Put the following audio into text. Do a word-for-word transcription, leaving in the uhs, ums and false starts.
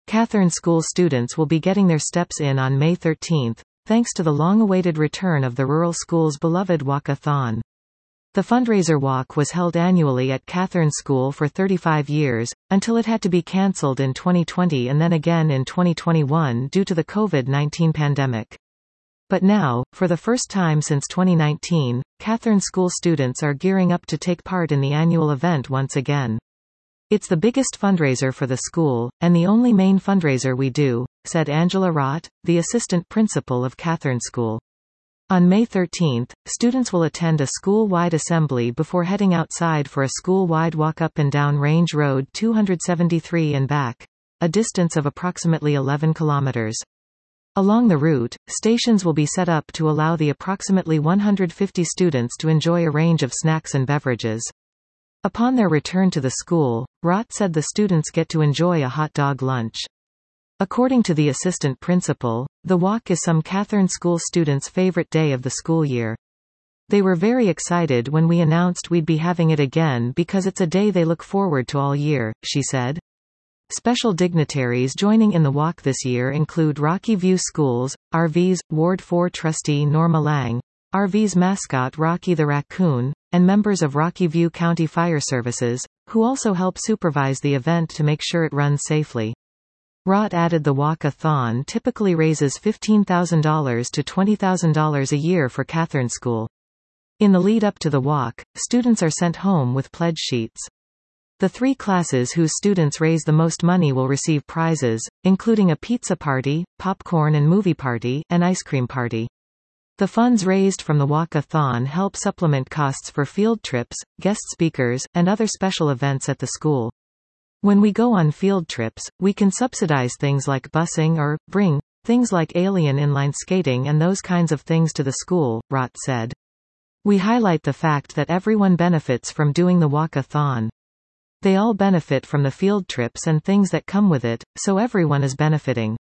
Catherine School students will be getting their steps in on May thirteenth, thanks to the long-awaited return of the rural school's beloved Walk-a-thon. The fundraiser walk was held annually at Catherine School for thirty-five years, until it had to be cancelled in twenty twenty and then again in twenty twenty-one due to the COVID nineteen pandemic. But now, for the first time since twenty nineteen, Catherine School students are gearing up to take part in the annual event once again. "It's the biggest fundraiser for the school, and the only main fundraiser we do," said Angela Rott, the assistant principal of Catherine School. On May thirteenth, students will attend a school-wide assembly before heading outside for a school-wide walk up and down Range Road two seventy-three and back, a distance of approximately eleven kilometers. Along the route, stations will be set up to allow the approximately one hundred fifty students to enjoy a range of snacks and beverages. Upon their return to the school, Rott said the students get to enjoy a hot dog lunch. According to the assistant principal, the walk is some Catherine School students' favorite day of the school year. "They were very excited when we announced we'd be having it again because it's a day they look forward to all year," she said. Special dignitaries joining in the walk this year include Rocky View Schools, R V's, Ward four trustee Norma Lang, R V's mascot Rocky the Raccoon, and members of Rocky View County Fire Services, who also help supervise the event to make sure it runs safely. Rott added the walk-a-thon typically raises fifteen thousand dollars to twenty thousand dollars a year for Catherine School. In the lead-up to the walk, students are sent home with pledge sheets. The three classes whose students raise the most money will receive prizes, including a pizza party, popcorn and movie party, and ice cream party. The funds raised from the walk-a-thon help supplement costs for field trips, guest speakers, and other special events at the school. "When we go on field trips, we can subsidize things like busing or bring things like alien inline skating and those kinds of things to the school," Rott said. "We highlight the fact that everyone benefits from doing the walk-a-thon. They all benefit from the field trips and things that come with it, so everyone is benefiting."